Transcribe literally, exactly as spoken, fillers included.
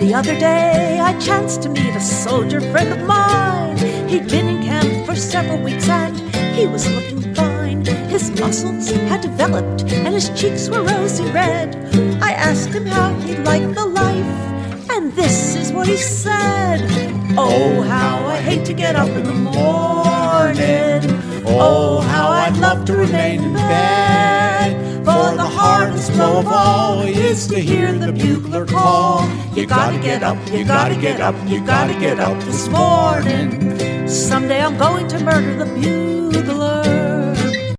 The other day I chanced to meet a soldier friend of mine. He'd been in camp for several weeks and he was looking fine. His muscles had developed and his cheeks were rosy red. I asked him how he liked the life, and this is what he said. Oh, how I hate to get up in the morning. Oh, how I'd love to remain in bed. For the hardest blow of all is to hear the bugler call. You gotta get up, you gotta get up, you gotta get up this morning. Someday I'm going to murder the bugler.